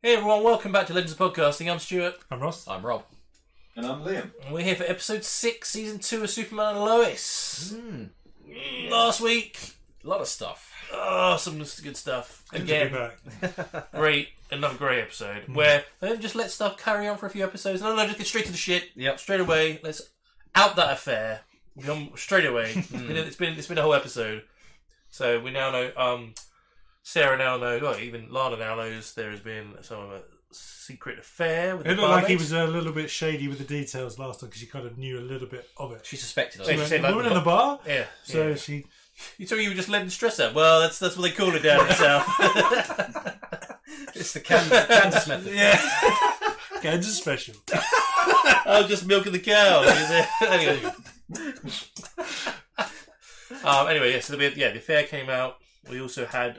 Hey everyone, welcome back to Legends of Podcasting. I'm Stuart. I'm Ross. I'm Rob. And I'm Liam. And we're here for episode 6, season 2 of Superman and Lois. Last week, A lot of stuff. some good stuff. Good to be Again, back. another great episode where they don't just let stuff carry on for a few episodes. No, just get straight to the shit. Yep. Straight away, let's out that affair. Straight away. It's been a whole episode. So we now know, Sarah now knows, well, even Lana now knows there has been some of a secret affair with It the looked like he barmaid. was a little bit shady with the details last time because she kind of knew a little bit of it. She suspected us. Wait, She you said went, like the woman in the bar? Yeah. So yeah. she... You told me you were just letting stress out. Well, that's what they call it down in the south. It's the Kansas method. Yeah. Kansas special. I was just milking the cow. Anyway. Anyway, yeah, so the affair came out. We also had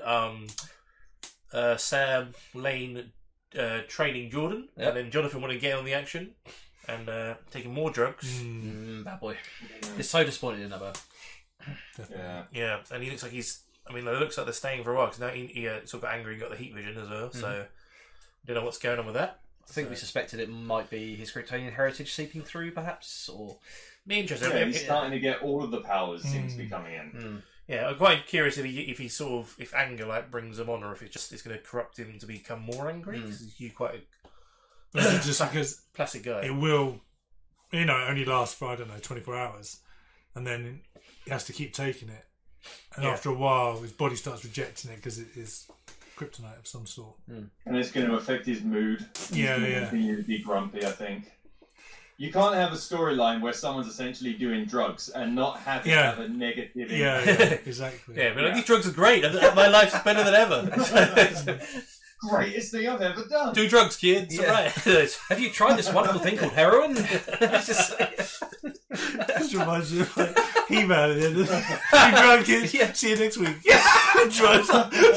Sam Lane training Jordan, Yep. and then Jonathan wanted to get on the action and taking more drugs. Bad boy. It's so disappointed in that though. Yeah. Yeah, and he looks like he's. I mean, it looks like they're staying for a while because now he sort of got angry and got the heat vision as well. So, don't know what's going on with that. I think we suspected it might be his Kryptonian heritage seeping through, perhaps, or Be interesting. Yeah, he's starting to get all of the powers seems to be coming in. Yeah, I'm quite curious if he sort of if anger like brings him on, or if it's going to corrupt him to become more angry. 'Cause he's quite Just because a classic guy. it will, it only last for, 24 hours. And then he has to keep taking it. And Yeah. after a while, his body starts rejecting it because it is kryptonite of some sort. And it's going to affect his mood. He's Yeah, going to yeah. continue to be grumpy, I think. You can't have a storyline where someone's essentially doing drugs and not have it Yeah. have a negative Yeah, impact. yeah, exactly. Yeah, but like, these drugs are great. My life's better than ever. Greatest thing I've ever done. Do drugs, kids. Yeah. Right. have you tried this wonderful thing called heroin? It's just This reminds me of like He-Man at the end of the drunk kids. Yeah. See you next week. Drugs.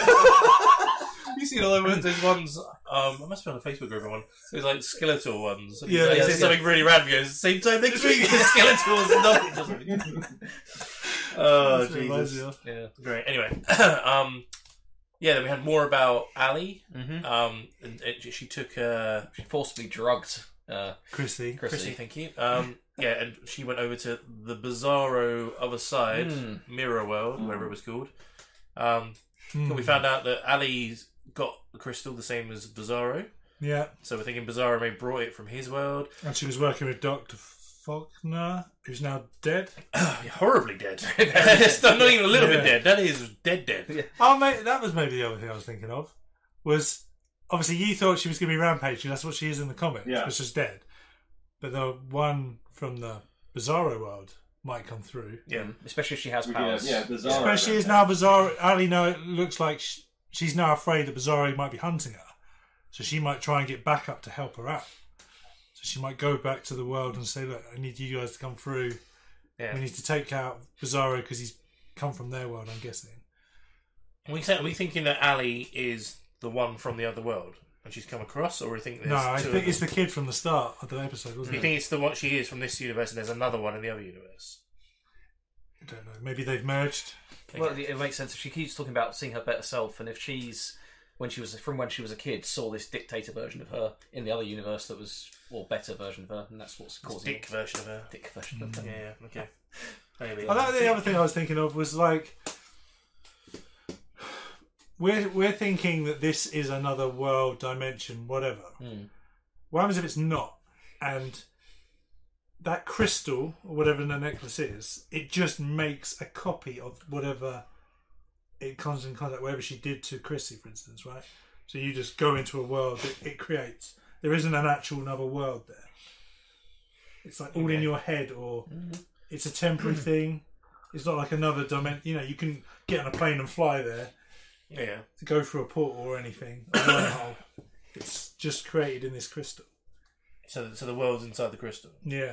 You seen all those ones? I must be on a Facebook group or one. There's like skeletal ones. And Yeah, he yeah, says yeah. something really random. He goes, same time next week. Skeletals, nothing. Oh, That's what it reminds Jesus. me of. yeah. Great. Anyway, yeah. Then we had more about Ali. And she took She forcibly drugged Chrissy. Chrissy. Thank you. Yeah, and she went over to the Bizarro other side, Mirror World, whatever it was called. But we found out that Ali's got the crystal the same as Bizarro. Yeah. So we're thinking Bizarro may brought it from his world. And she was working with Dr. Faulkner, who's now dead. Horribly dead. It's not even a little bit dead. That is dead. Yeah. Oh, mate, that was maybe the other thing I was thinking of. Was obviously you thought she was going to be Rampage, because that's what she is in the comics, Yeah. but she's dead. But the one from the Bizarro world might come through. Yeah. Especially if she has Yeah, powers. yeah, Bizarro. Especially as now Bizarro, Ali now it looks like she's now afraid that Bizarro might be hunting her. So she might try and get back up to help her out. So she might go back to the world and say, look, I need you guys to come through. Yeah. We need to take out Bizarro because he's come from their world, I'm guessing. Are we thinking that Ali is the one from the other world and she's come across, or we think there's No, I two think of it's them? the kid from the start of the episode, Do wasn't you it? think it's the one she is from this universe and there's another one in the other universe? I don't know. Maybe they've merged. Well, it makes sense if she keeps talking about seeing her better self, and if she's when she was a kid, saw this dictator version of her in the other universe that was better version of her, and that's what's causing Dick version of her. dick version of her. Yeah, okay. Maybe. The other thing I was thinking of was like we're thinking that this is another world, dimension, whatever. What happens if it's not? And that crystal or whatever the necklace is, it just makes a copy of whatever it comes in contact, whatever she did to Chrissy, for instance, right? So you just go into a world that it creates. There isn't an actual another world there. It's like all in your head, or it's a temporary thing. It's not like another dimension. You can get on a plane and fly there, Yeah. to go through a portal or anything. A wormhole. It's just created in this crystal. So the world's inside the crystal. Yeah,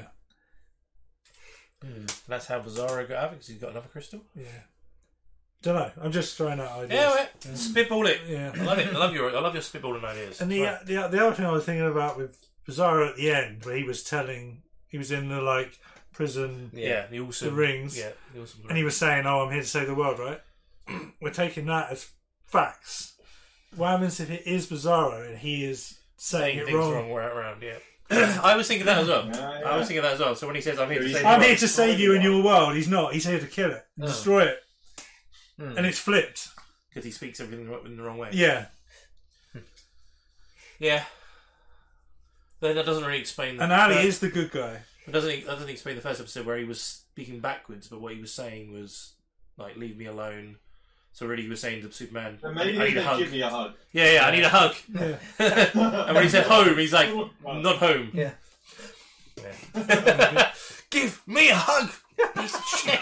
That's how Bizarro got out because he's got another crystal. yeah. Don't know. I'm just throwing out ideas. Yeah, wait. Spitball it. Yeah. I love it. I love your spitballing ideas. And the Right. the other thing I was thinking about with Bizarro at the end, where he was in the prison, yeah, the awesome the rings, Yeah, the awesome. and he was saying, "Oh, I'm here to save the world," right? We're taking that as facts. what happens if it is Bizarro and he is saying it things wrong? wrong way around, yeah. I was thinking that as well. Yeah. I was thinking that as well. So when he says, I'm here to save I'm you, here to save you in your world. He's not. He's here to kill it, and destroy it. And it's flipped. because he speaks everything in the wrong way. Yeah. Yeah. But that doesn't really explain... And Ali is the good guy. It doesn't explain the first episode where he was speaking backwards, but what he was saying was, like, leave me alone. So really he was saying to Superman, And maybe I he need a said, hug. give me a hug. Yeah, I need a hug. Yeah. And when he said home, he's like, not home. Yeah. Give me a hug, piece of shit.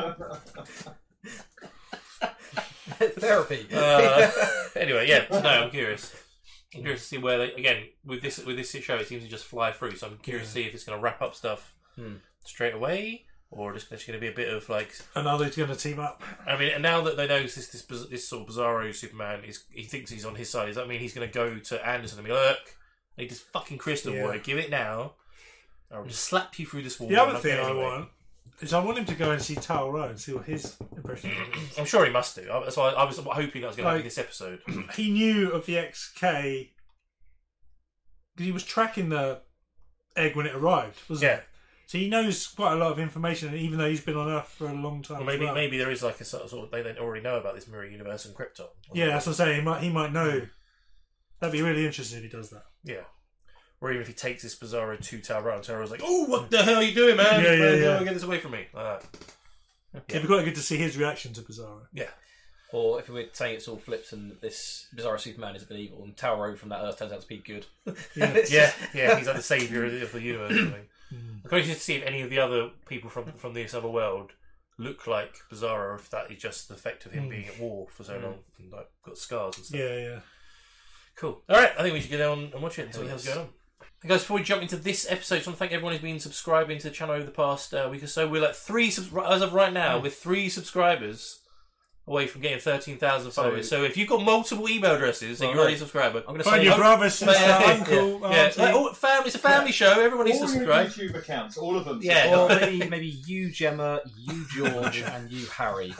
Therapy. Anyway, yeah. So no, I'm curious. I'm curious to see where they, again, with this show, it seems to just fly through. So I'm curious to see if it's going to wrap up stuff straight away, or just going to be a bit of like. And are they going to team up? I mean, and now that they know this sort of Bizarro Superman he thinks he's on his side. Does that mean he's going to go to Anderson and be like, look, I need this fucking crystal boy. Give it now. I'll just slap you through this wall. The other thing I want is I want him to go and see Tal Rowe and see what his impression is. I'm sure he must do. That's why I was hoping that was going to be this episode. He knew of the XK because he was tracking the egg when it arrived, wasn't he? So he knows quite a lot of information, even though he's been on Earth for a long time. Well, maybe there is like a sort of they already know about this mirror universe and Krypton. Yeah, that's what I'm saying. He might know. That'd be really interesting if he does that. Yeah. Or even if he takes this Bizarro to Taro and Taro's like, oh, what the hell are you doing, man? Yeah. Get this away from me. Like that. It'd be quite good to see his reaction to Bizarro. Yeah. Or if we're saying it's all flipped and this Bizarro Superman is a bit evil and Taro from that Earth turns out to be good. Yeah, he's like the saviour of the universe. I think. I'm curious to see if any of the other people from this other world look like Bizarro, or if that is just the effect of him being at war for so long and like got scars and stuff. Yeah. Cool. All right, I think we should go down and watch it and see what's going on. And guys, before we jump into this episode, I just want to thank everyone who's been subscribing to the channel over the past week or so. We're like as of right now, we're 3 subscribers away from getting 13,000 followers. So if you've got multiple email addresses and you're already a subscriber, I'm going to Find say your brother, sister, uncle, auntie. it's a family show. Everyone needs to All your subscribe. YouTube accounts, all of them. Yeah. or maybe you Gemma, you George, and you Harry.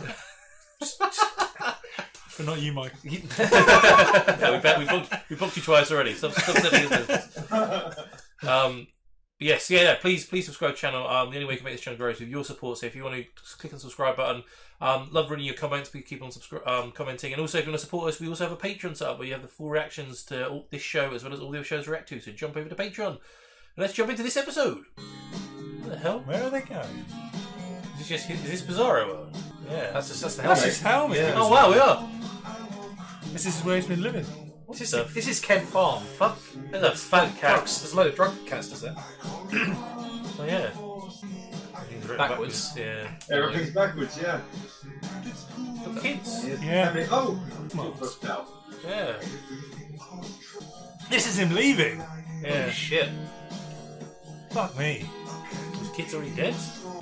But not you, Mike. Yeah, we booked you twice already. Stop stepping in business. Yes, please subscribe to the channel. The only way you can make this channel grow is with your support. So if you want to just click on the subscribe button, love reading your comments. Please keep on commenting. And also, if you want to support us, we also have a Patreon set up where you have the full reactions to all this show as well as all the other shows we react to. So jump over to Patreon. And let's jump into this episode. What the hell? Where are they going? Is this Bizarro World? Yeah. That's the That's helmet. his helmet. Yeah. Oh wow, we are. This is where he's been living. This is Kent Farm. Fuck. There's a fat cat. Drugs. There's a load of drug canisters there. Oh yeah. Backwards. Yeah. Everything's backwards, yeah. For kids. Yeah. Oh, booked out. Yeah. This is him leaving. Yeah. Oh, shit. Fuck me. The kid's already dead?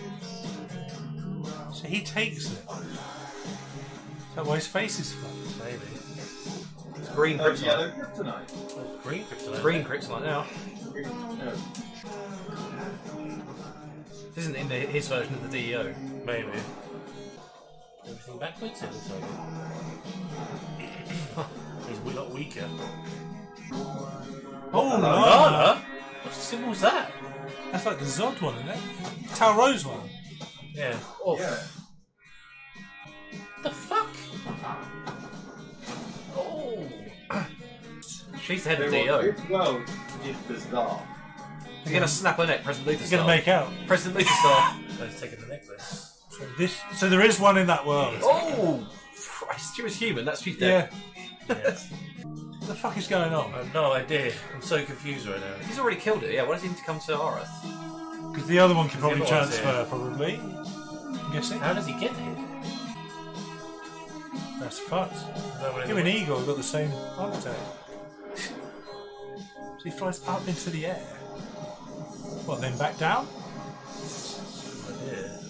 So he takes it. Is that why his face is fucked? Maybe. It's green Yellow kryptonite. kryptonite. Green kryptonite. Green kryptonite now. Yeah. This isn't in his version of the DEO. Maybe. Everything backwards it looks like. He's a lot weaker. Oh, no. Lana? What symbol's that? That's like the Zod one, isn't it? Tal Rowe's one. Yeah. Oh, Yeah. What the fuck? Oh. she's the head of They DEO. want this world is bizarre. He's going to snap her neck, President Luther He's style. going to make out. President Luther style. Oh, he's taking the necklace. So there is one in that world. Oh! Christ, she was human. She's dead. Yeah. Yes. What the fuck is going on? I have no idea. I'm so confused right now. He's already killed it. Yeah, why does he need to come to our Earth? Because the other one can probably The other one's transfer, here. probably. I'm guessing. How does he get here? That's fucked. No one in Him the and Eagle have got the same heart attack. So he flies up into the air. What, then back down? idea.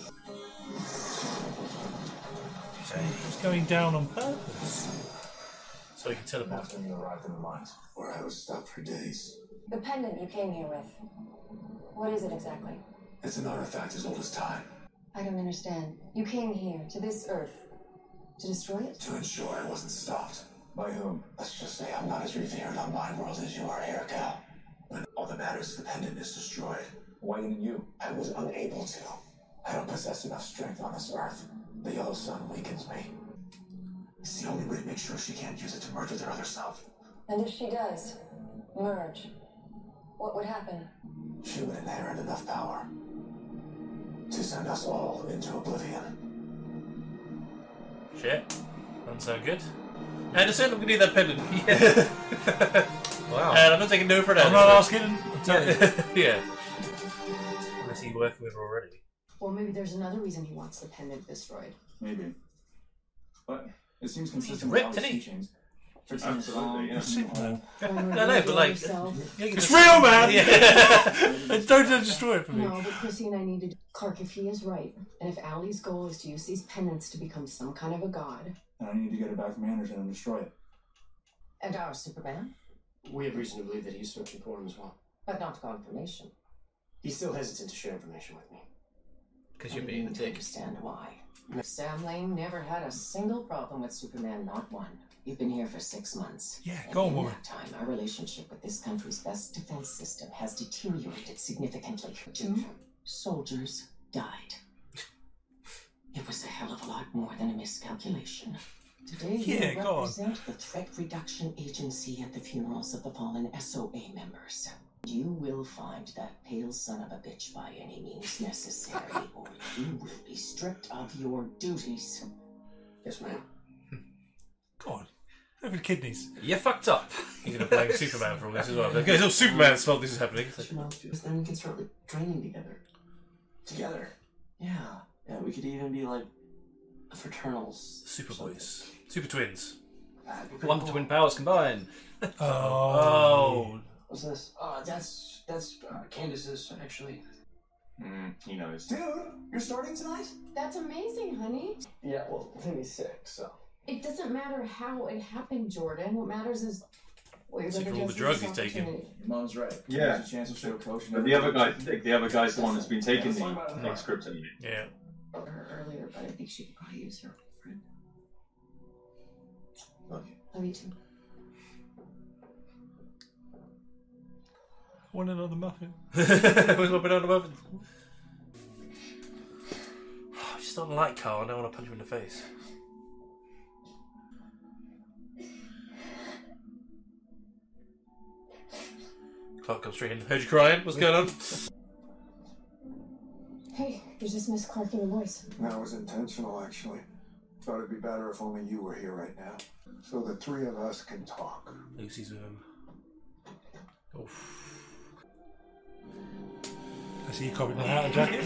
He's going down on purpose. So he can teleport. That's when you arrived in the mines, where I was stuck for days. The pendant you came here with. What is it exactly? It's an artifact as old as time, I don't understand. You came here, to this Earth, to destroy it? to ensure I wasn't stopped. By whom? Let's just say I'm not as revered on my world as you are here, Cal. But all that matters is the pendant is destroyed. Why didn't you? I was unable to. I don't possess enough strength on this earth. The yellow sun weakens me. It's the only way to make sure she can't use it to merge with her other self. And if she does merge, what would happen? She would inherit enough power to send us all into oblivion. Shit. Doesn't sound good. Anderson, I'm gonna need that pendant. Yeah. Wow. And I'm not taking no for an I'm answer. not asking. I'm telling you. Yeah. Unless he's working with her already. Or maybe there's another reason he wants the pendant destroyed. Maybe. But it seems consistent He's with ripped, all his isn't he? teachings. Fixing his Absolutely, yeah. Superman. No, but like... It's real, man. Yeah. And don't destroy it for me. No, but Chrissy and I need to... Clark, if he is right, and if Allie's goal is to use these pendants to become some kind of a god... And I need to get it back from Anderson and destroy it. And our Superman, We have reason to believe that he's searching for him as well. but not confirmation. He's still hesitant to share information with me. Because you're I being a need to dick. understand why. Sam Lane never had a single problem with Superman, not one. You've been here for 6 months. Yeah, And go on, in woman. that time, our relationship with this country's best defense system has deteriorated significantly. 2 soldiers died. It was a hell of a lot more than a miscalculation. Today, Yeah, you go on. represent the Threat Reduction Agency at the funerals of the fallen SOA members. You will find that pale son of a bitch by any means necessary, or you will be stripped of your duties. Yes, ma'am. Go on. Over the kidneys. You fucked up. He's going to blame Superman for all this as well. It's all Superman's fault this is happening. You know, because then we can start like training together. Together. Yeah. Yeah, we could even be like fraternals. Superboys. Super twins. That'd be pretty One cool. twin powers combined. Oh. What's this? That's Candace's, actually. He knows. Dude, you're starting tonight? That's amazing, honey. Yeah, well, I think he's sick, so. It doesn't matter how it happened, Jordan. What matters is what you're See going for to all do the drugs he's taking. Your mom's right. Yeah. There's a chance to show Coach. But the other guy's the one that's been taking the kryptonite. Yeah. Her earlier, but I think she could probably use her friend. Love you. Love you too. Want another muffin? Where's my banana muffin? I just don't like Carl. I don't want to punch him in the face. Clark comes straight in. Heard you crying. What's going on? Hey, there's this Miss Clark in your voice. That was intentional, actually. Thought it'd be better if only you were here right now. So the 3 of us can talk. Lucy's with him. Oof. I see you copied my hat and jacket.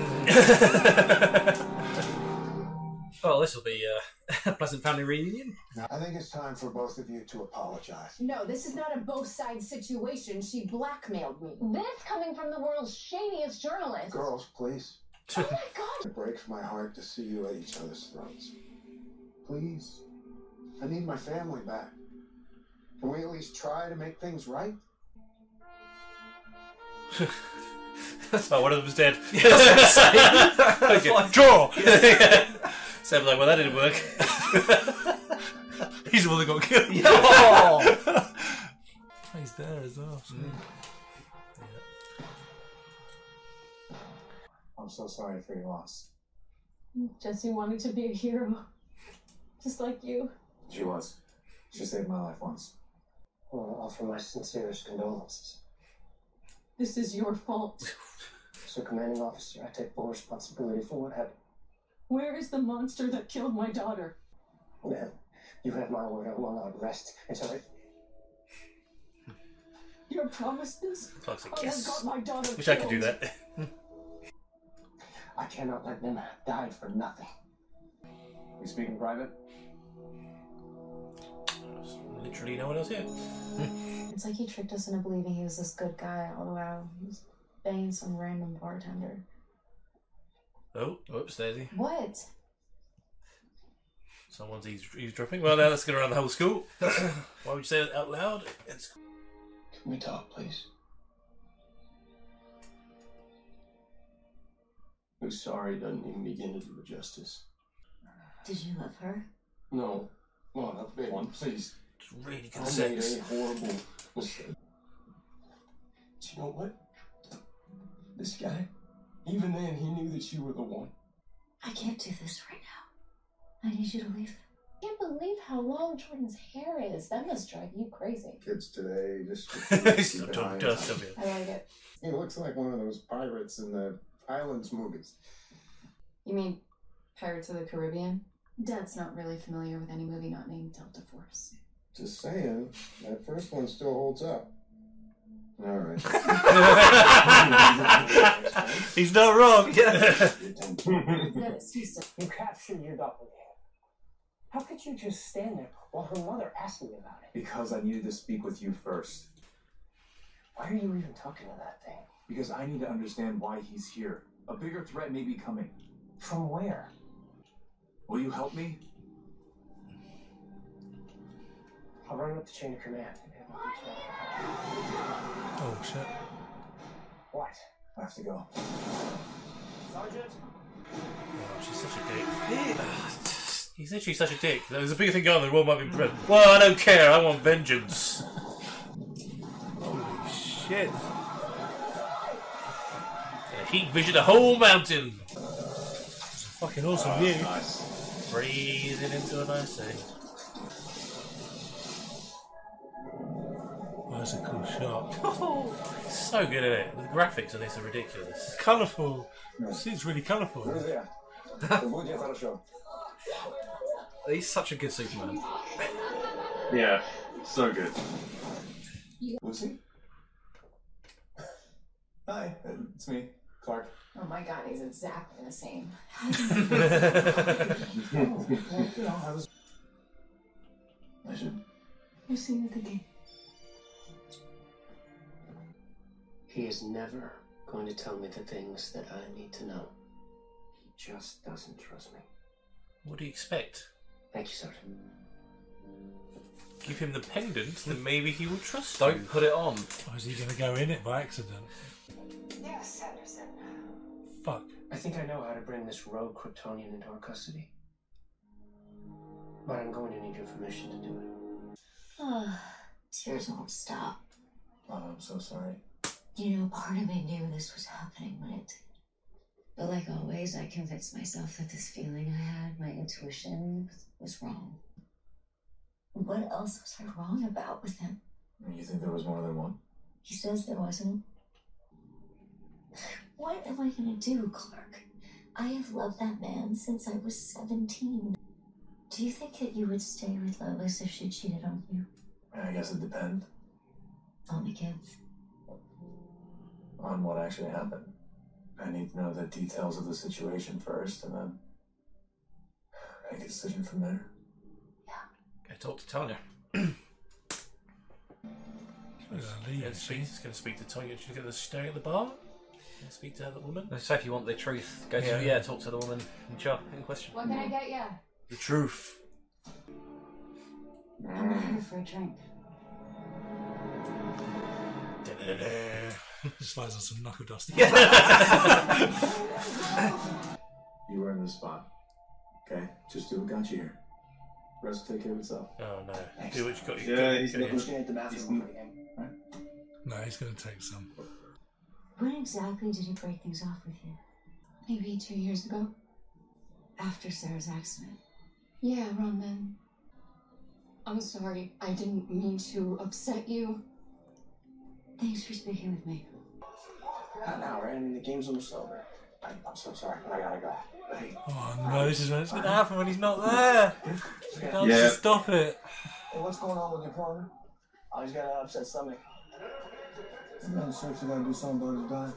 Well, this will be a pleasant family reunion. I think it's time for both of you to apologize. No, this is not a both sides situation. She blackmailed me. This coming from the world's shadiest journalist. Girls, please. Oh my god! It breaks my heart to see you at each other's throats. Please. I need my family back. Can we at least try to make things right? Oh, one of them's dead. Okay. Draw! Sam's like, well, that didn't work. He's the one that got killed. Oh. He's there as well. So. I'm so sorry for your loss. Jesse wanted to be a hero. Just like you. She was. She saved my life once. I want to offer my sincerest condolences. This is your fault. So, commanding officer, I take full responsibility for what happened. Where is the monster that killed my daughter? Ma'am, you have my word. I will not rest until I... Your promises? Clark's like, I have yes. got my daughter Wish I could do killed. that. I cannot let them die for nothing. We speak in private? Literally no one else here. It's like he tricked us into believing he was this good guy all the while he was banging some random bartender. Oh, Whoops, Daisy. What? someone's eavesdropping. Well, now let's get around the whole school. Why would you say it out loud? It's... Can we talk, please? I'm sorry doesn't even begin to do it justice. Did you love her? No. No, not the big one, please. It's really good I made sex. a horrible mistake. But you know what? This guy, even then, he knew that you were the one. I can't do this right now. I need you to leave. I can't believe how long Jordan's hair is. That must drive you crazy. Kids today just It's keep not an John eye on Dust, something. of you. I like it. He looks like one of those pirates in the Islands movies. You mean Pirates of the Caribbean? Dad's not really familiar with any movie not named Delta Force. Just saying, that first one still holds up. All right. He's not wrong. Dennis, Houston. You captured your doppelganger. How could you just stand there while her mother asked me about it? Because I needed to speak with you first. Why are you even talking to that thing? Because I need to understand why he's here. A bigger threat may be coming. From where? Will you help me? I'll run up the chain of command. Oh shit. What? I have to go. Sergeant? Oh, she's such a dick. He's literally such a dick. There's a bigger thing going on. The world might be present. Well, I don't care. I want vengeance. Holy shit. Heat vision the whole mountain. Fucking awesome view. Nice. Breathing into a nice day. Oh, that's a cool shot. So good at it. The graphics on this are ridiculous. Colourful. It's really colourful. Друзья, будет хорошо. He's such a good Superman. Yeah, so good. Lucy? Hi, it's me, Clark. Oh my god, he's exactly the same. I should. We'll see you at the gate. He is never going to tell me the things that I need to know. He just doesn't trust me. What do you expect? Thank you, Sergeant. Give him the pendant, then maybe he will trust Don't you. put it on. Or is he going to go in it by accident? Yes, Anderson. Fuck. I think I know how to bring this rogue Kryptonian into our custody. But I'm going to need your permission to do it. Tears won't stop. Oh, I'm so sorry. You know, part of me knew this was happening when it did. But like always, I convinced myself that this feeling I had, my intuition, was wrong. What else was I wrong about with him? You think there was more than one? He says there wasn't. What am I gonna do, Clark? I have loved that man since I was 17. Do you think that you would stay with Lois if she cheated on you? I guess it depends On the kids? on what actually happened. I need to know the details of the situation first, and then make a decision from there. Go talk to Tanya. He's going to speak to Tanya. She's going to stay at the bar. Going to speak to the woman. So if you want the truth, go to talk to the woman in question. What can I get you? The truth. I'm here for a drink. Slides on some knuckle dust. You were in the spot. Okay, just do what got you here. Rest will take care of itself. Oh no. Do what you got. Yeah, he's go, not- go. Who's going to the bathroom for the game? No, he's going to take some. When exactly did he break things off with you? Maybe 2 years ago. After Sarah's accident. Yeah, around then. I'm sorry. I didn't mean to upset you. Thanks for speaking with me. Not now, right? I mean, the game's almost over. I'm so sorry, but I gotta go. Hey, Oh no, this is when it's going to happen when he's not there. He can't Yeah. stop it. what's going on with your partner? Oh, he's got an upset stomach. I'm seriously gotta do something about his diet.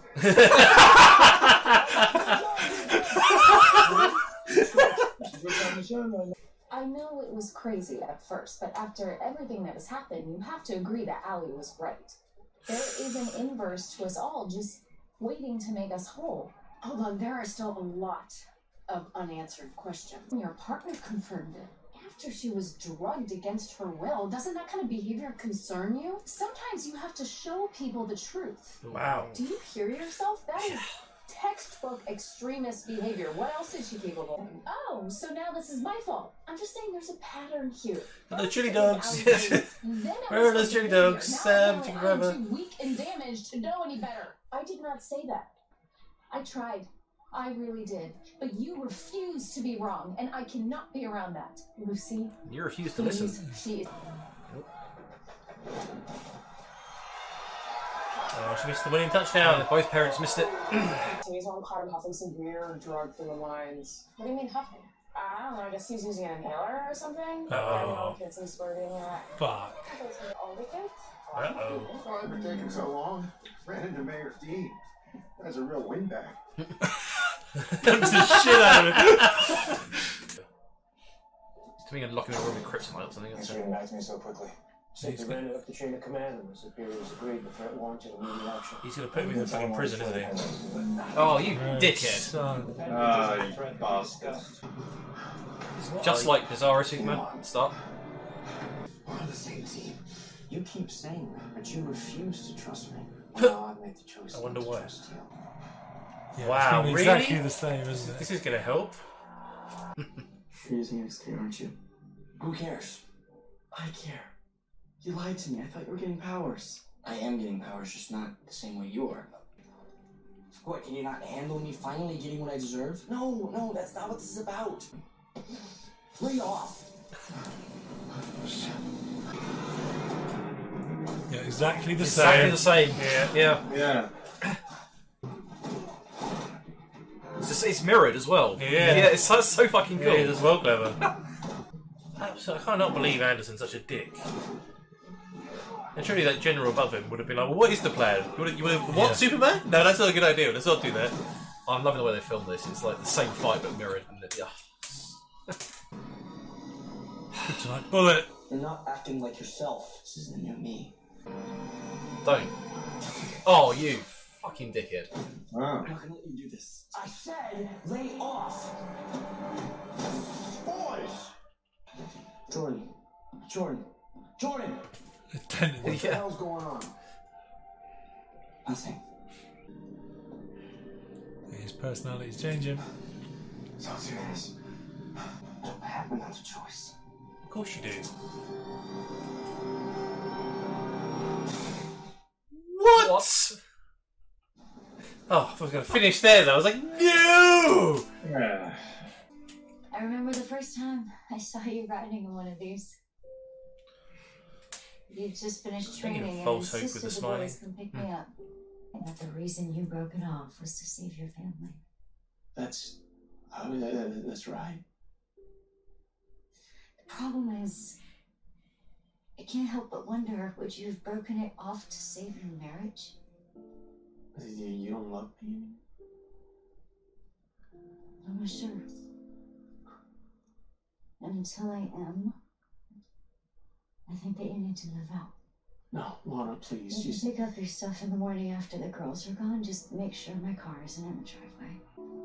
I know it was crazy at first, but after everything that has happened, you have to agree that Allie was right. There is an inverse to us all, just waiting to make us whole. Hold on, there are still a lot of unanswered questions. Your partner confirmed it. After she was drugged against her will, doesn't that kind of behavior concern you? Sometimes you have to show people the truth. Wow. Do you hear yourself? That is textbook extremist behavior. What else is she capable of? Oh, so now this is my fault. I'm just saying there's a pattern here. The chili dogs. Where are those chili dogs? Sam, I'm forever. too weak and damaged to know any better. I did not say that. I tried. I really did. But you refuse to be wrong, and I cannot be around that. Lucy. You refuse to please, listen. She is. Oh, she missed the winning touchdown. Both parents missed it. Today's mom caught him huffing some weird drug from the lines. What do you mean huffing? I don't know, I guess he's using an inhaler or something. Oh. Kids and splurting that. Fuck. All the kids? Uh-oh. Why have been taking so long? Ran into Mayor Dean. That's a real windbag. Dumps the shit out of it. To me, I'd lock him in a room with kryptonite or something. Thanks for getting back to me so quickly. Since we ran it up the chain of command and the superiors agreed, the threat warranted immediate action. He's gonna put me in the fucking prison, isn't he? Oh, you dickhead. Son. You bastard. Just like Bizarro Superman. Stop. We're on the same team. You keep saying that, but you refuse to trust me. Well, I've made the choice I wonder not to why. trust you. Yeah, Wow, it's exactly really? the same, isn't it? This is gonna help. You're using XK, aren't you? Who cares? I care. You lied to me. I thought you were getting powers. I am getting powers, just not the same way you are. What, can you not handle me finally getting what I deserve? No, that's not what this is about. Lay off. Yeah, exactly the Exactly the same. Yeah. Yeah. It's mirrored as well. Yeah. It's so fucking cool. Yeah, he's as well clever. Absolutely, I cannot believe Anderson's such a dick. And surely that general above him would have been like, well, what is the plan? You wanna what, Superman? No, that's not a good idea. Let's not do that. I'm loving the way they filmed this. It's like the same fight but mirrored. And Kryptonite bullet. You're not acting like yourself. This is the new me. Don't. Oh, you fucking dickhead. Wow. I'm not gonna let you do this. I said, lay off. Boys. Jordan. What the hell's going on? Nothing. His personality's changing. Sounds serious. I have another choice. Of course you do. What? Oh, I was going to finish there though. I was like, no! Yeah. I remember the first time I saw you riding in one of these. You just finished Bringing training and false hope with insisted the the smiley. boys come pick me up. And that the reason you broke it off was to save your family. That's right. The problem is, I can't help but wonder, would you have broken it off to save your marriage? You don't love me anymore? I'm not sure. And until I am, I think that you need to move out. No, Lana, please. You can pick up your stuff in the morning after the girls are gone. Just make sure my car isn't in the driveway.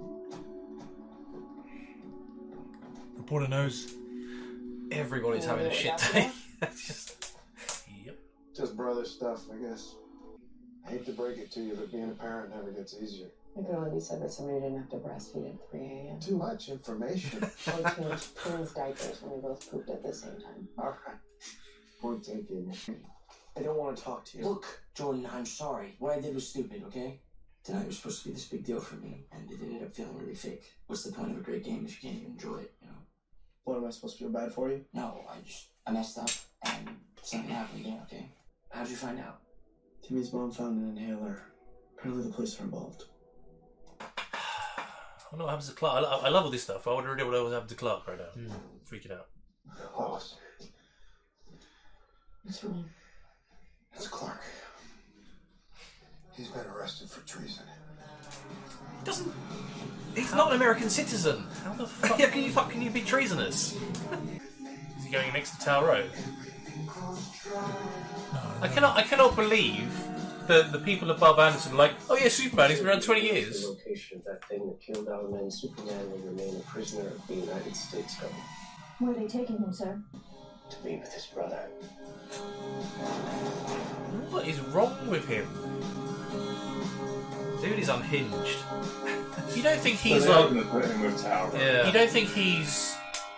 Reporter knows. Everybody's having a shit day. Yep. Just brother stuff, I guess. I hate to break it to you, but being a parent never gets easier. It could only be said that somebody didn't have to breastfeed at 3 a.m. Too much information. Or change twins' diapers when we both pooped at the same time. All right. Point taken. I don't want to talk to you. Look, Jordan, I'm sorry. What I did was stupid, okay? Tonight was supposed to be this big deal for me, and it ended up feeling really fake. What's the point of a great game if you can't even enjoy it, you know? What, am I supposed to feel bad for you? No, I messed up, and something happened again, okay? How'd you find out? Timmy's mom found an inhaler. Apparently the police are involved. I know what happens to Clark. I love all this stuff. I want to know what else happened to Clark right now. Freaking out. Lois. What's wrong? It's Clark. He's been arrested for treason. He's not an American citizen. How the fuck? How can you be treasonous? Is he going next to Tower Road? I cannot believe that the people above Anderson are like, oh yeah, Superman, he's been around 20 years. The location of that thing that killed our men, Superman will remain a prisoner of the United States government. Where are they taking him, sir? To be with his brother. What is wrong with him? Dude is unhinged. You don't think So he's they are like? going to put him with Tao. Right? Yeah. You don't think he's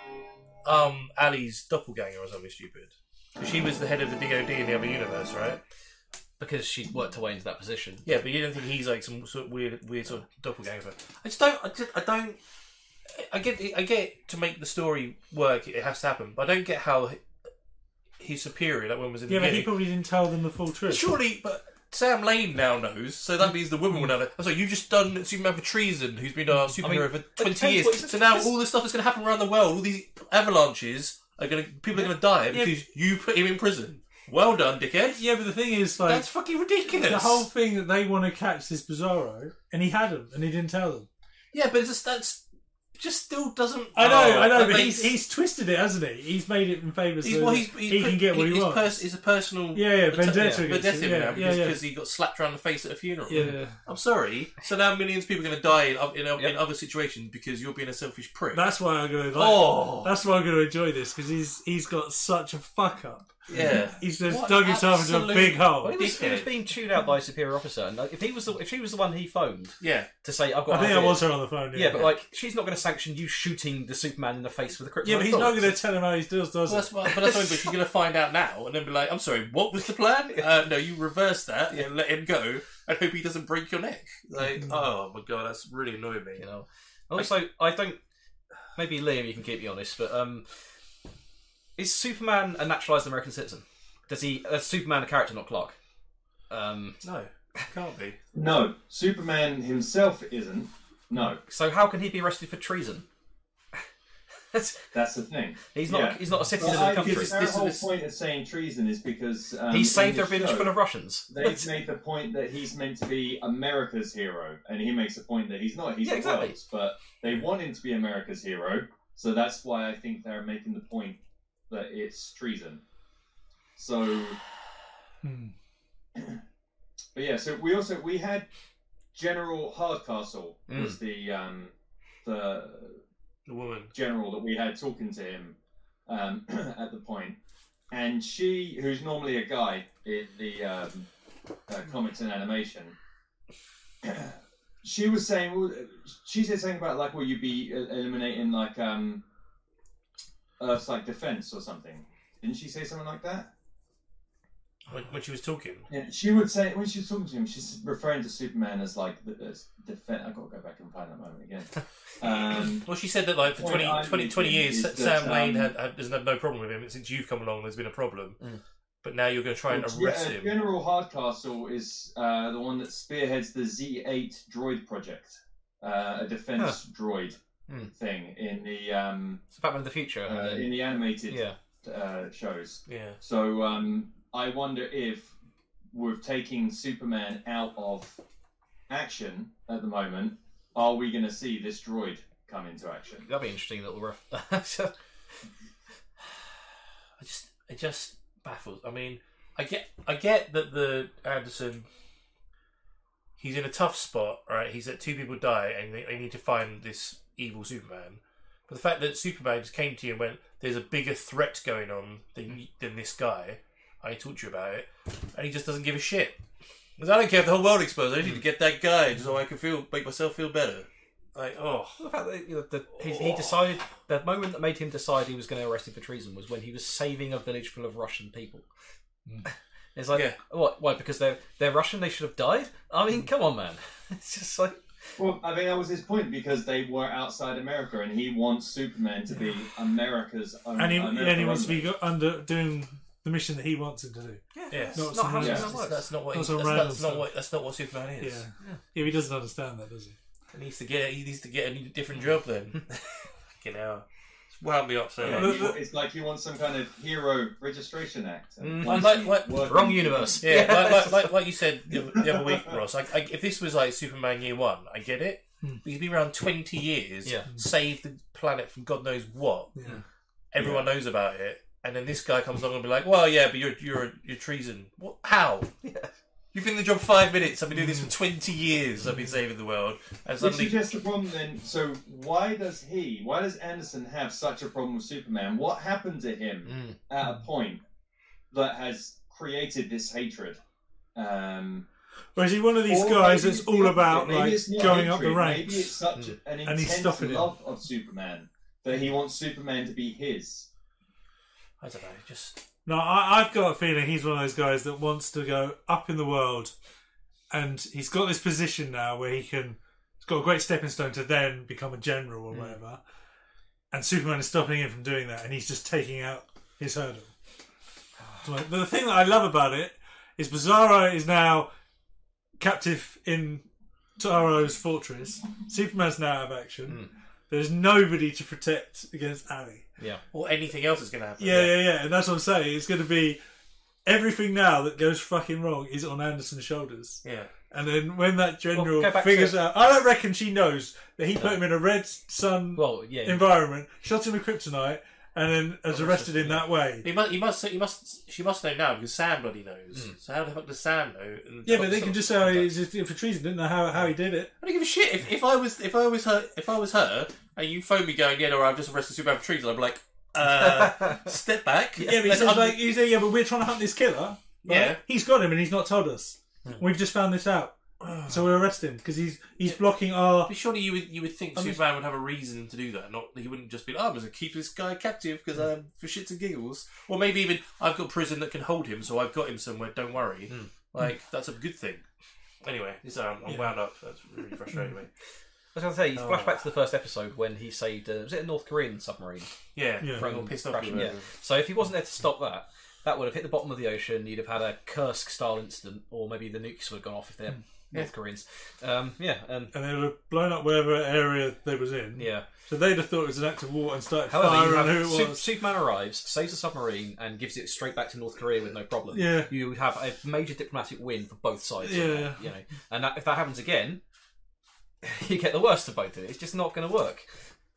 Ali's doppelganger or something stupid? Because she was the head of the DoD in the other universe, right? Because she worked her way into that position. Yeah, but you don't think he's like some sort of weird sort of doppelganger? I don't. I get to make the story work, it has to happen, but I don't get how he's superior. That one was in the Yeah, but he beginning. probably didn't tell them the full truth. Surely, but Sam Lane now knows, so that means the woman will know. I'm sorry, you've just done Superman for treason, who's been our superhero for 20 years. So now all this stuff is going to happen around the world. All these avalanches people are going to die because you put him in prison. Well done, dickhead. Yeah, but the thing is, like, That's fucking ridiculous. the whole thing that they want to catch this Bizarro, and he had him, and he didn't tell them. Yeah, but that's just still doesn't. I know, that but makes- he's twisted it, hasn't he? He's made it in favour so he's he can get what he wants. It's a personal vendetta against vendetta him, now yeah, because he got slapped around the face at a funeral. Yeah. I'm sorry. So now millions of people are going to die in other situations because you're being a selfish prick. That's why I'm going to That's why I'm going to enjoy this, because he's got such a fuck up. Yeah. He's just What dug himself into a absolute big hole. Well, he was being chewed out by a superior officer, and like, if she was the one he phoned, to say I've got. I think that was her on the phone. Yeah, but like she's not going to sanction you shooting the Superman in the face with a kryptonite. Yeah, but he's not going to tell him how he does Well, it? that's what she's going to find out now and then be like, I'm sorry, what was the plan? No, you reverse that and let him go and hope he doesn't break your neck. Like, oh my god, that's really annoying me. You know. Also, I don't. Maybe Liam, you can keep me honest, but is Superman a naturalized American citizen? Does Superman a character, not Clark? No, can't be. No, Superman himself isn't. No. So how can he be arrested for treason? That's the thing. He's not. Yeah. He's not a citizen of the country. The whole point of saying treason is because he saved a in the village show, full of Russians. They've made the point that he's meant to be America's hero, and he makes the point that he's not. He's the world's, but they want him to be America's hero, so that's why I think they're making the point that it's treason. So, but yeah. So we had General Hardcastle was the woman general that we had talking to him at the point, and she, who's normally a guy in the comics and animation, she was saying, she said something about like, will you be eliminating like Earth's like defense or something? Didn't she say something like that? When she was talking, Yeah, she would say when she was talking to him, she's referring to Superman as like the defense. I've got to go back and find that moment again. well, she said that like for 20 years, Sam Lane has had no problem with him. Since you've come along, there's been a problem. But now you're going to try and arrest him. General Hardcastle is the one that spearheads the Z8 droid project, a defense droid thing in the it's Batman of the Future in the animated shows. Yeah. So I wonder if with taking Superman out of action at the moment, are we going to see this droid come into action? That'd be interesting little rough. It just baffles. I mean, I get that the Anderson, he's in a tough spot, right? He's let two people die, and they need to find this evil Superman. But the fact that Superman just came to you and went, "There's a bigger threat going on than this guy. I talked to you about it," and he just doesn't give a shit. Because I don't care if the whole world explodes. I need to get that guy just so I can make myself feel better. Like, the fact that he decided, the moment that made him decide he was going to arrest him for treason was when he was saving a village full of Russian people. It's like, what? Why? Because they're Russian? They should have died? I mean, come on, man. It's just like. Well, I think that was his point, because they were outside America, and he wants Superman to be America's own. And he wants to be doing the mission that he wants him to do. Yeah, not how that's not what Superman is. Yeah, he doesn't understand that, does he? He needs to get a different job then. Fucking hell. It's wound me up so much. It's like he wants some kind of hero registration act. Wrong universe. Yeah, like you said the other week, Ross. If this was like Superman Year One, I get it. He's been around 20 years, saved the planet from God knows what. Everyone knows about it, and then this guy comes along and be like, "Well, yeah, but you're treason." What? How? You've been in the job 5 minutes. I've been doing this for 20 years. I've been saving the world. And suddenly... Which is just the problem then. So why does Anderson have such a problem with Superman? What happened to him at a point that has created this hatred? Or is he one of these Or guys maybe that's it's all the about opposite. Maybe like it's not going up the hatred. ranks? Maybe it's such an And he's intense stopping him. love of Superman that he wants Superman to be his. I don't know. Just No, I've got a feeling he's one of those guys that wants to go up in the world, and he's got this position now where he's got a great stepping stone to then become a general or whatever. And Superman is stopping him from doing that, and he's just taking out his hurdle. But the thing that I love about it is Bizarro is now captive in Taro's fortress. Superman's now out of action. There's nobody to protect against Ali. Yeah. or anything else is going to happen. Yeah. And that's what I'm saying. It's going to be everything now that goes fucking wrong is on Anderson's shoulders. Yeah. And then when that general go back figures to- out, I don't reckon she knows that he put him in a red sun environment, shot him with kryptonite, and then has arrested him that way. She must know now because Sam bloody knows. So how the fuck does Sam know? And Yeah, but they can just say he's for treason. Didn't know how he did it. I don't give a shit. If I was her, and you phone me going, yeah, no, I've just arrested Superman for treason, I'd be like, step back. Yeah, but he says like, you say, yeah, but we're trying to hunt this killer. Right? Yeah. He's got him and he's not told us. We've just found this out, so we'll arrest him because he's blocking our. But surely you would think Superman would have a reason to do that. Not he wouldn't just be like, oh, I'm going to keep this guy captive because for shits and giggles, or maybe even I've got prison that can hold him, so I've got him somewhere. Don't worry. Like that's a good thing. Anyway, I'm wound up. That's really frustrating me. I was going to say, you flash back to the first episode when he saved, was it a North Korean submarine? Yeah. From all pissed off crashing. with Yeah. it. So if he wasn't there to stop that, that would have hit the bottom of the ocean. You'd have had a Kursk-style incident, or maybe the nukes would have gone off if they're North Koreans. And they would have blown up whatever area they was in. Yeah. So they'd have thought it was an act of war and started However, you firing have who it was. Superman arrives, saves the submarine, and gives it straight back to North Korea with no problem. Yeah. You have a major diplomatic win for both sides. Yeah. You know, and if that happens again, you get the worst of both of it. It's just not going to work.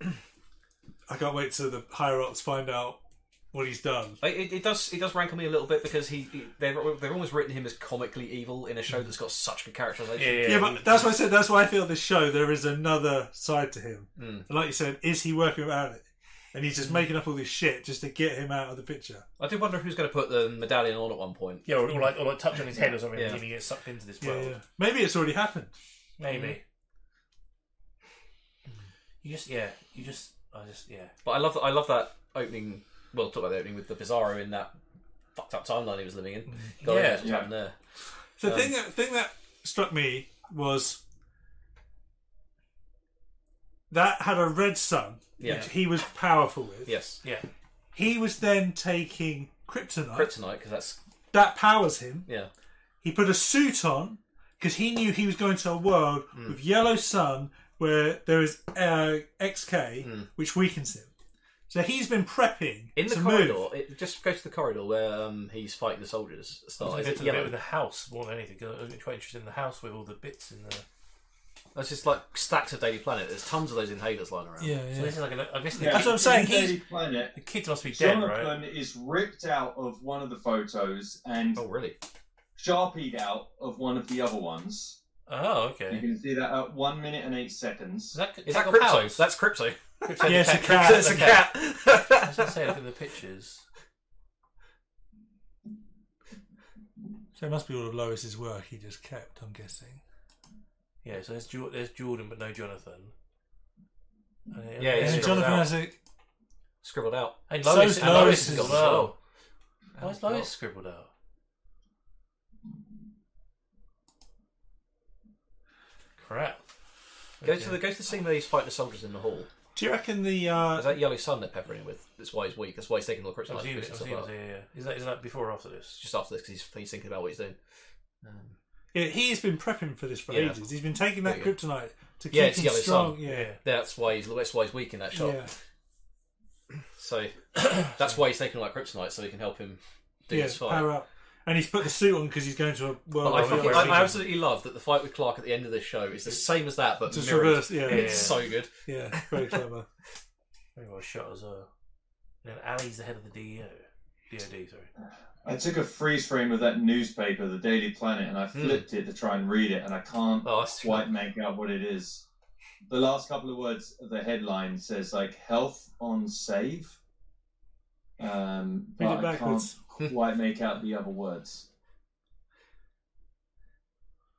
I can't wait till the higher ups find out what he's done. It does rankle me a little bit because they've almost written him as comically evil in a show that's got such good characterization. Yeah, but that's why I said that's why I feel this show there is another side to him. And like you said, is he working without it? And he's just making up all this shit just to get him out of the picture. I do wonder who's going to put the medallion on at one point. Yeah, or like touch on his head or something, and he gets sucked into this world. Yeah. Maybe it's already happened. Maybe. But I love that opening. Well, talk about the opening with the Bizarro in that fucked up timeline he was living in. God knows what's happened there. The thing that struck me was that had a red sun, which he was powerful with. Yes. Yeah. He was then taking kryptonite. Because that powers him. Yeah. He put a suit on because he knew he was going to a world with yellow sun where there is XK, which weakens him. So he's been prepping in the to corridor. move. It just goes to the corridor where he's fighting the soldiers. I was going to bit with the house more than anything. I was quite interested in the house with all the bits in there. That's just like stacks of Daily Planet. There's tons of those inhalers lying around. Yeah. So this is like I guess that's what I'm saying. Daily Planet, the kids must be dead, Jonathan right? is ripped out of one of the photos and really? Sharpied out of one of the other ones. Oh, okay. You can see that at 1 minute and 8 seconds. Is that Crypto? That's Crypto. Yeah, it's a cat. It's a cat. I was going to say, look at the pictures. So it must be all of Lois's work he just kept, I'm guessing. Yeah, so there's Jordan, but no Jonathan. And Jonathan has it scribbled out. And So Lois, Lois has is got as as well. well. Why is Lois scribbled out? Crap. Go to the scene where he's fighting the soldiers in the hall. Do you reckon the is that yellow sun they're peppering him with? That's why he's weak. That's why he's taking all the kryptonite. Yeah. Is that before or after this? Just after this, because he's thinking about what he's doing. Yeah, he's been prepping for this for ages. He's been taking that kryptonite to keep it's him yellow strong. sun. Yeah, that's why he's weak in that shot. Yeah. So that's why he's taking all that kryptonite so he can help him do his fight. Power up. And he's put the suit on because he's going to a world. I absolutely love that the fight with Clark at the end of this show is the same as that, but just mirrored. reverse. Yeah, it's so good. Yeah, very clever. Very well shot as well. And Ali's the head of the DOD. Sorry. I took a freeze frame of that newspaper, the Daily Planet, and I flipped it to try and read it, and I can't quite make out what it is. The last couple of words of the headline says like "health on save." Read but it backwards. I can't quite make out the other words.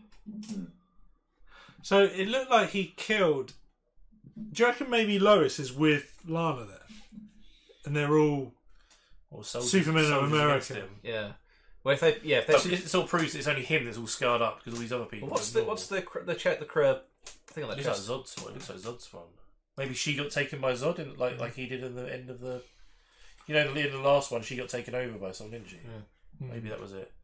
So it looked like he killed. Do you reckon maybe Lois is with Lana there, and they're all Supermen of America? Yeah. Well, if they it all proves it's only him that's all scarred up because all these other people. What's the thing on that chest? Zod's one. It looks like Zod's one. Maybe she got taken by Zod, like he did in the end of the. You know, in the last one, she got taken over by someone, didn't she? Yeah. Maybe that was it.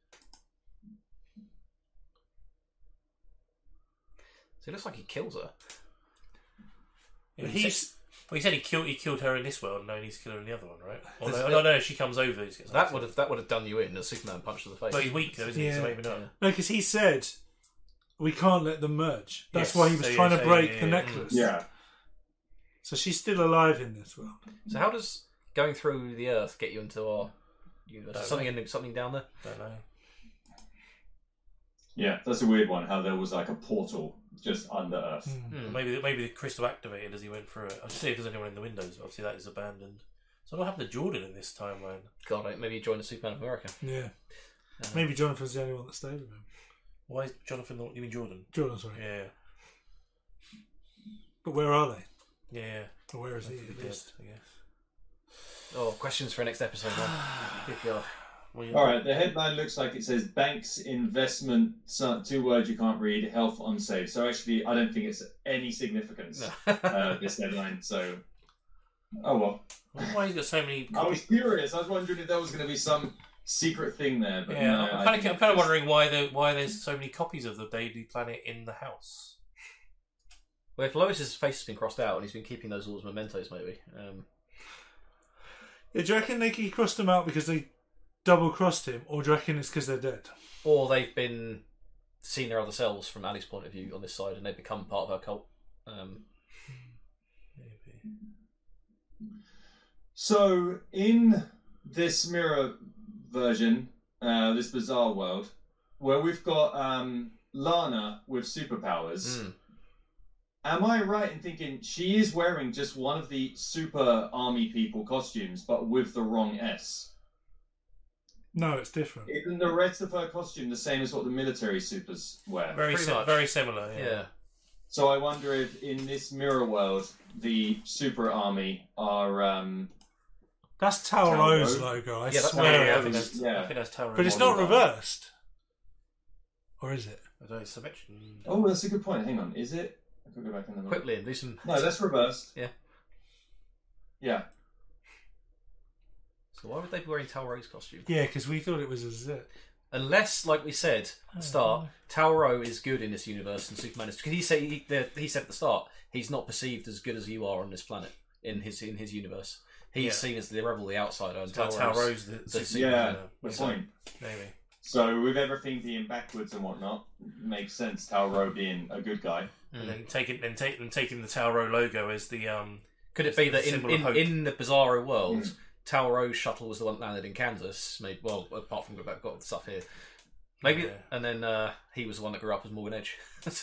So it looks like he kills her. Yeah, he said he killed her in this world. No, he needs to kill her in the other one, right? No, she comes over. That would have done you in. A Superman punch to the face. But he's weak though, isn't he? So maybe not. No, because he said we can't let them merge. That's why he was trying to break the necklace. Yeah. So she's still alive in this world. So how does going through the Earth get you into our universe? Something down there? Don't know. Yeah, that's a weird one. How there was like a portal just under Earth. Maybe the crystal activated as he went through it. I'll just see if there's anyone in the windows. Obviously, that is abandoned. So what happened to Jordan in this timeline? God, maybe he joined the Superman of America. Yeah. Maybe Jonathan's the only one that stayed with him. Why is Jonathan not? You mean Jordan? Jordan, sorry. Yeah. But where are they? Yeah. Or where is he? At least, I guess. Oh, questions for next episode, man. Good God. All right, the headline looks like it says Banks Investment, 2 words you can't read, health unsafe. So actually, I don't think it's any significance, this headline. So, oh well. Why you got so many? I was curious. I was wondering if there was going to be some secret thing there. But yeah, no, I'm kind of wondering why there's so many copies of the Daily Planet in the house. Well, if Lois's face has been crossed out and he's been keeping those all as mementos, maybe. Yeah, do you reckon he crossed them out because they double-crossed him, or do you reckon it's because they're dead? Or they've been seeing their other selves from Ali's point of view on this side, and they've become part of her cult. Maybe. So, in this mirror version, this bizarre world, where we've got Lana with superpowers, am I right in thinking she is wearing just one of the super army people costumes, but with the wrong S? No, it's different. Isn't the rest of her costume the same as what the military supers wear? Very similar, yeah. So I wonder if in this mirror world, the super army are... that's Taoro's logo, I swear. I think that's Taoro. But it's not reversed. Or is it? I don't know, it's Oh, that's a good point. Hang on, is it? I could go back in the quickly and do some... No, that's reversed. Yeah. Yeah. So why would they be wearing Taoro's costume? Yeah, because we thought it was a zit. Unless, like we said at the start, Taoro is good in this universe and Superman is... Because he said at the start, he's not perceived as good as you are on this planet in his universe. He's seen as the rebel, the outsider, and Taoro's the point. Maybe. So with everything being backwards and whatnot, makes sense. Taoro being a good guy, and then taking the Taoro logo as the Could it be that in the Bizarro world, Taoro's shuttle was the one that landed in Kansas? Maybe, well, apart from got the stuff here, maybe, and then he was the one that grew up as Morgan Edge.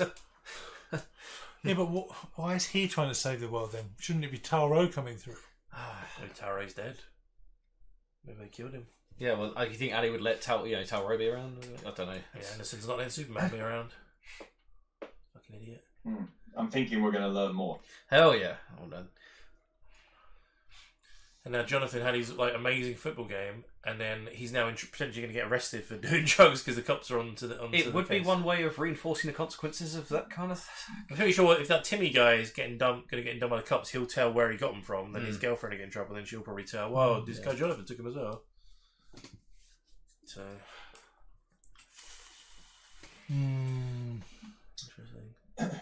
Yeah, but why is he trying to save the world then? Shouldn't it be Taoro coming through? Maybe Taoro's dead. Maybe they killed him. Yeah, well, you think Ali would let Taoro be around? I don't know. Yeah, Anderson's not letting Superman be around. Fucking idiot. I'm thinking we're going to learn more. Hell yeah. All done. And now Jonathan had his amazing football game, and then he's now potentially going to get arrested for doing drugs because the cops are on to the It would be one way of reinforcing the consequences of that kind of... I'm pretty sure if that Timmy guy is going to get done by the cops, he'll tell where he got them from. Then his girlfriend will get in trouble, and then she'll probably tell, "Well, this guy Jonathan took him as well." So, Interesting.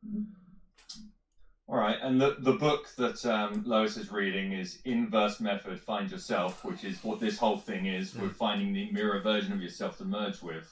All right, and the book that Lois is reading is Inverse Method, Find Yourself, which is what this whole thing is. We're finding the mirror version of yourself to merge with.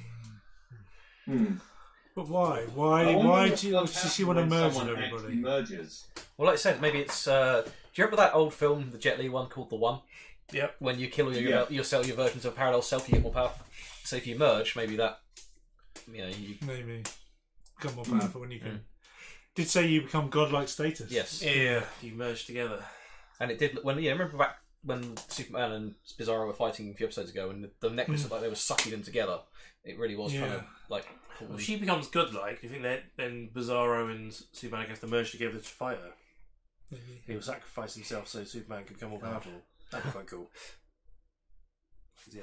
But why? Why does she want to merge with everybody? Merges. Well, like I said, maybe it's... do you remember that old film, the Jet Li one, called The One? Yep. When you kill your versions of a parallel self, you get more powerful. So if you merge, maybe that... You maybe become more powerful when you can... Did say you become godlike status. Yes. Yeah, you merge together. And it did... remember back when Superman and Bizarro were fighting a few episodes ago, and the necklace looked like they were sucking them together. It really was trying to like. If she becomes godlike, do you think that then Bizarro and Superman have to merge together to fight her? Maybe. He will sacrifice himself so Superman can become more powerful. That'd be quite cool. Yeah.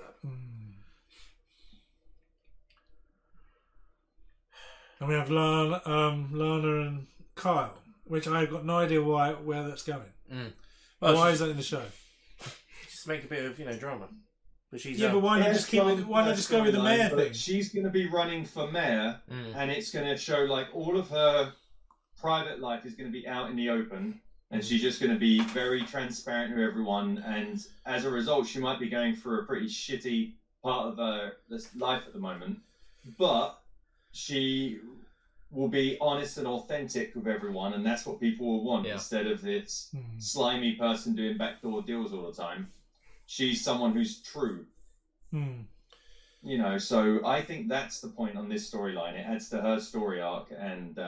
And we have Lana and Kyle, which I've got no idea where that's going. Well, why is that in the show? Just make a bit of drama. But she's but why not just why not just go with the mayor thing? She's going to be running for mayor, and it's going to show like all of her private life is going to be out in the open, and she's just going to be very transparent to everyone. And as a result, she might be going through a pretty shitty part of her life at the moment, but she will be honest and authentic with everyone, and that's what people will want instead of this slimy person doing backdoor deals all the time. She's someone who's true. You know, so I think that's the point on this storyline. It adds to her story arc and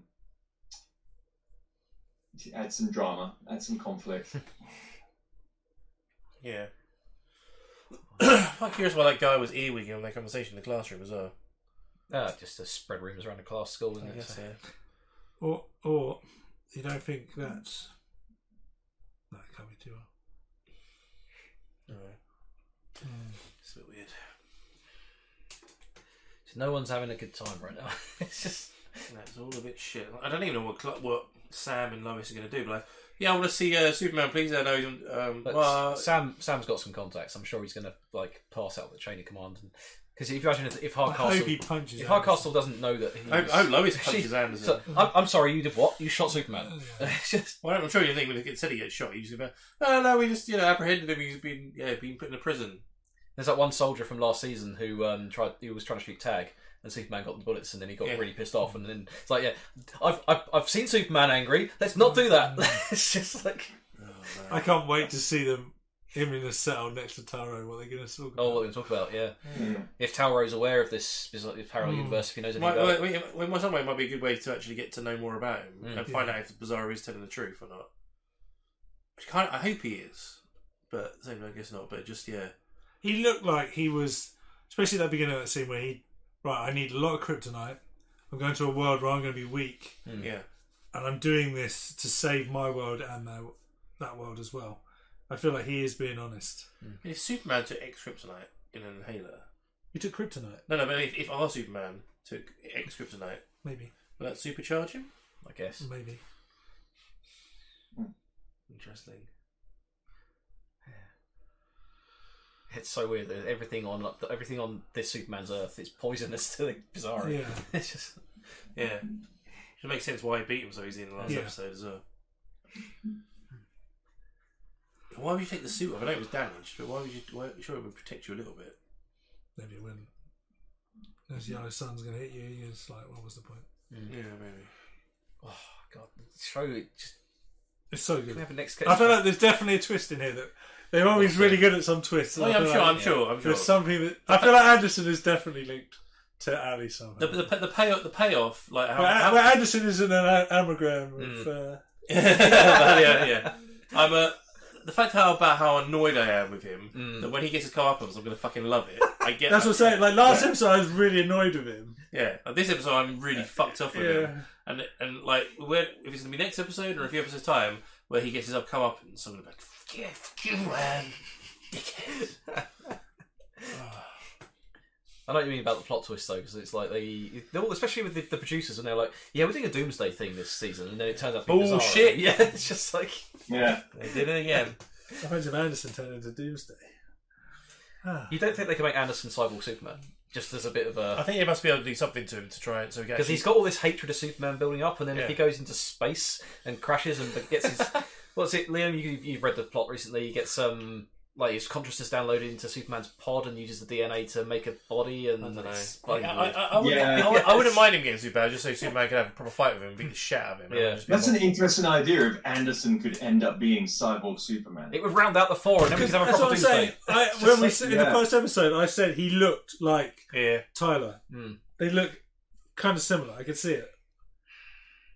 adds some drama, adds some conflict. Yeah. I'm curious why that guy was earwigging on their conversation in the classroom as well. Just to spread rumours around the class school, isn't it? Yes, Or you don't think that's... No, it can't be too well. It's a bit weird. So no one's having a good time right now. It's just... That's all a bit shit. I don't even know what Sam and Lois are going to do, but like, I want to see Superman, please. I know Sam's got some contacts. I'm sure he's going to like pass out the chain of command. Because if you imagine if Hardcastle doesn't know that he I hope Lois punches Anderson. So, I'm sorry, you did what? You shot Superman. Well, I'm sure you think when it said he gets shot, you just go, oh no, we just apprehended him. He's been put in a prison. There's that one soldier from last season who was trying to shoot tag, and Superman got the bullets, and then he got really pissed off, and then it's like, I've seen Superman angry. Let's not do that. It's just like, I can't wait to see him in a cell next to Taro. What they're going to talk about? What they're going to talk about? Yeah. If Taro's aware of this parallel universe, if he knows anything about it. Well, some way it might be a good way to actually get to know more about him and find out if Bizarro is telling the truth or not. I hope he is, but same I guess not. But just he looked like he was, especially at the beginning of that scene where I need a lot of kryptonite. I'm going to a world where I'm going to be weak. Yeah. And I'm doing this to save my world and that world as well. I feel like he is being honest. If Superman took X-Kryptonite in an inhaler... He took kryptonite? No, but if our Superman took X-Kryptonite... Maybe. Will that supercharge him? I guess. Maybe. Interesting. It's so weird that everything on this Superman's Earth is poisonous to the Bizarro. Yeah. It's just... Yeah. It makes sense why he beat him so easy in the last episode as well. Why would you take the suit off? I know it was damaged, but why sure it would protect you a little bit. Maybe when this yellow sun's going to hit you, it's like, what was the point? Yeah, maybe. Oh, God. The show, it's so good. Can we have a next I feel like there's definitely a twist in here that they're always really good at some twists. Oh, yeah, I'm sure. There's something that I feel like Anderson is definitely linked to Ali somehow. The payoff, like how Anderson is an anagram of. Yeah. The fact about how annoyed I am with him, that when he gets his car up, I'm going to fucking love it. I get. That's what I'm saying. Like last episode, I was really annoyed with him. Yeah, like this episode, I'm really fucked off with him. And like, if it's going to be next episode or a few episodes time, where he gets his come up, and so I'm going to be like, fuck you, man. I know what you mean about the plot twist though, because it's like they're all, especially with the producers, and they're like, "Yeah, we're doing a Doomsday thing this season," and then it turns out to be bizarre. Bullshit. Yeah, it's just like, yeah, they did it again. Imagine Anderson turned into Doomsday. You don't think they can make Anderson Cyborg Superman? Just as a bit of a... I think they must be able to do something to him to try it. Because he's got all this hatred of Superman building up, and then if he goes into space and crashes and gets his... What's it, Liam? You've read the plot recently. He gets like his consciousness downloaded into Superman's pod and uses the DNA to make a body. And I wouldn't mind him getting Superman just so Superman could have a proper fight with him and beat the shit out of him. Yeah. That's an interesting idea if Anderson could end up being Cyborg Superman. It would round out the four and then we could have a proper Doomsday. When we in the first episode, I said he looked like Tyler. They look kind of similar. I could see it.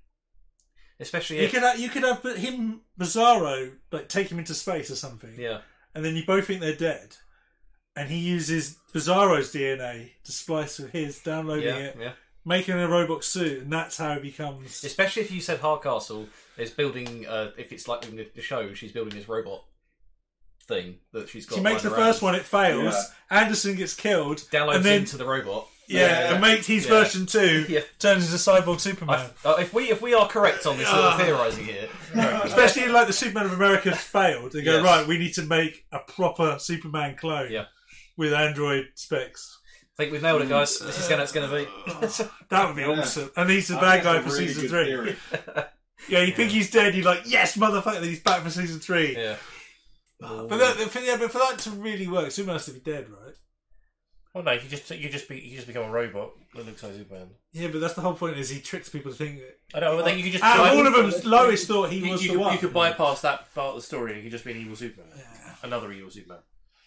Especially you could have him Bizarro, like take him into space or something. Yeah. and then you both think they're dead, and he uses Bizarro's DNA to splice with his, downloading it, making a robot suit, and that's how it becomes... Especially if you said Hardcastle is building, if it's like in the show, she's building this robot thing that she's got. She makes the first one, it fails, Anderson gets killed, downloads and then, into the robot. and makes his version 2, turns into Cyborg Superman. If we are correct on this little theorising here... Especially like the Superman of America failed, they go, right, we need to make a proper Superman clone with android specs. I think we've nailed it, guys. This is going to be... That would be awesome. And he's the bad guy for season 3. You think he's dead, you're like, yes, motherfucker, then he's back for season 3. Yeah. But for that to really work, Superman has to be dead, right? Well, no, you just become a robot that looks like Superman. Yeah, but that's the whole point. Is he tricks people to think that? I know. But then you could just all of them. Lois thought he was the one. You could bypass that part of the story. And he could just be an evil Superman, another evil Superman.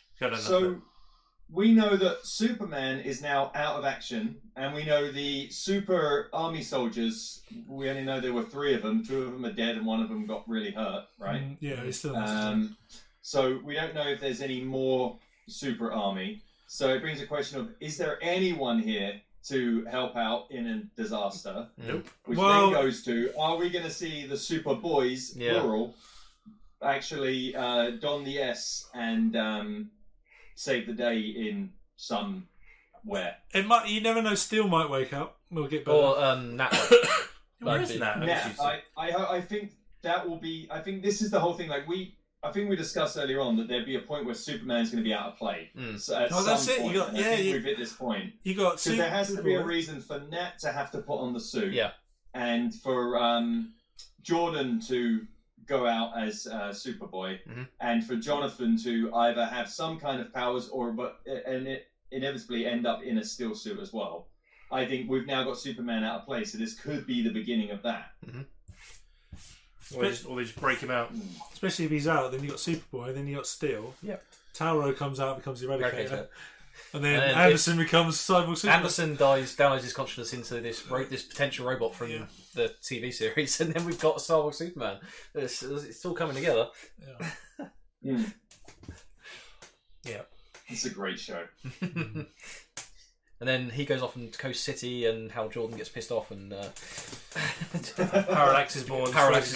So we know that Superman is now out of action, and we know the super army soldiers. We only know there were 3 of them. 2 of them are dead, and 1 of them got really hurt. Right? Yeah, he's still. So we don't know if there's any more super army. So it brings a question of, is there anyone here to help out in a disaster? Nope. Which then goes to, are we going to see the super boys, plural, actually don the S and save the day in somewhere? It might. You never know. Steel might wake up. We'll get better. Or Nat. Where is Nat? I think that will be... I think this is the whole thing. I think we discussed earlier on that there'd be a point where Superman's going to be out of play. So at that's some it. Point, I think we've hit this point. You got because there has to be a reason for Nat to have to put on the suit, and for Jordan to go out as Superboy, and for Jonathan to either have some kind of powers and it inevitably end up in a steel suit as well. I think we've now got Superman out of play, so this could be the beginning of that. Or they just break him out. Especially if he's out, then you got Superboy, then you got Steel. Yep. Tauro comes out, becomes Eradicator. And then Anderson becomes Cyborg Superman. Anderson downloads his consciousness into this potential robot from the TV series, and then we've got Cyborg Superman. It's all coming together. Yeah. It's a great show. And then he goes off into Coast City, and Hal Jordan gets pissed off, and Parallax is born.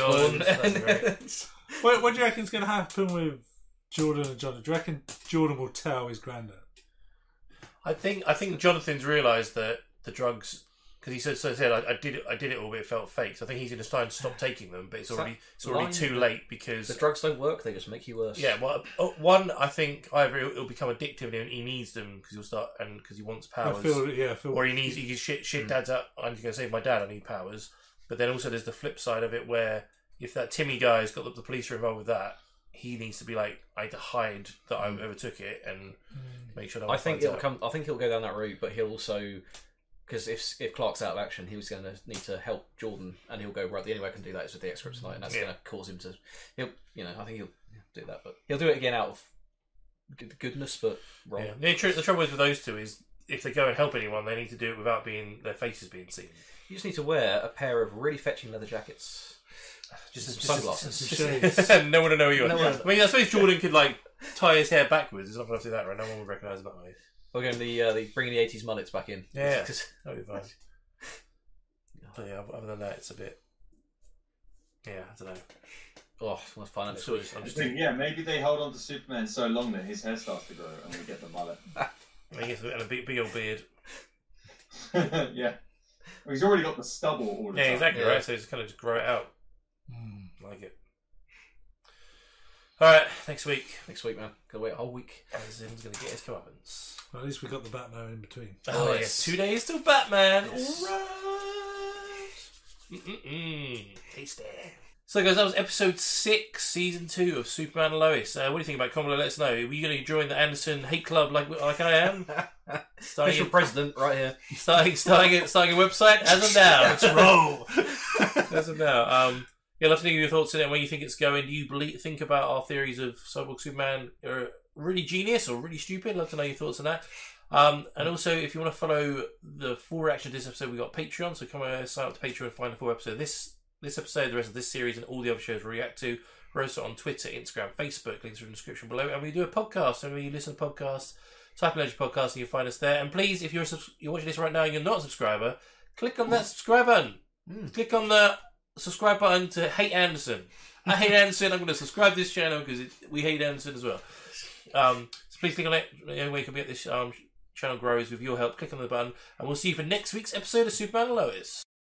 What do you reckon is going to happen with Jordan and Jonathan? Do you reckon Jordan will tell his granddad? I think Jonathan's realised that the drugs, because he said I did it all, but it felt fake. So I think he's going to try and stop taking them, but it's already too late because the drugs don't work; they just make you worse. Yeah, well, one, I think either it'll become addictive and he needs them because he'll start and because he wants powers. Or he shit. Dad's up. I'm going to save my dad. I need powers. But then also there's the flip side of it where if that Timmy guy's got the police are involved with that, he needs to be like, I had to hide that I overtook it and make sure. I think it'll come. I think he'll go down that route, but he'll also. Because if Clark's out of action, he was going to need to help Jordan, and he'll go, right, the only way I can do that is with the X-Kryptonite, and that's going to cause him to... I think he'll do that, but he'll do it again out of goodness, but wrong. Yeah. The trouble is with those two is, if they go and help anyone, they need to do it without their faces being seen. You just need to wear a pair of really fetching leather jackets. Just sunglasses. No one will know who you are. I mean, I suppose Jordan could, tie his hair backwards. He's not going to do that, right? No one will recognise that way. We're going the bringing the 80s mullets back in. Yeah, that'll be fine. But yeah, other than that, it's a bit. Yeah, I don't know. Oh, let's find out. I'm just thinking, maybe they hold on to Superman so long that his hair starts to grow and we get the mullet. He gets a big old beard. Yeah. Well, he's already got the stubble all the time. Yeah, exactly, right? So he's kind of just grow it out. I like it. Alright, next week. Next week, man. Gotta wait a whole week. Zim's gonna get his comeuppance. Well, at least we got the Batman in between. Oh, yes. 2 days till Batman. Yes. Alright. Tasty. So, guys, that was episode 6, season 2 of Superman and Lois. What do you think about it? Comment, let us know. Are you going to join the Anderson hate club like I am? Official president, right here. Starting a website as of now. Let's roll. As of now. Yeah, love to hear your thoughts on it and where you think it's going. Do you think about our theories of Cyborg Superman are really genius or really stupid? Love to know your thoughts on that. And also, if you want to follow the full reaction to this episode, we've got Patreon. So come sign up to Patreon and find the full episode of this episode, the rest of this series, and all the other shows we react to. Roast on Twitter, Instagram, Facebook. Links are in the description below. And we do a podcast. So when you listen to podcasts, type in Legend Podcast and you'll find us there. And please, if you're watching this right now and you're not a subscriber, click on that subscribe button. Click on the subscribe button to Hate Anderson. I hate Anderson. I'm going to subscribe to this channel because we hate Anderson as well. So please click on it. The only way you can get this channel grows with your help. Click on the button. And we'll see you for next week's episode of Superman and Lois.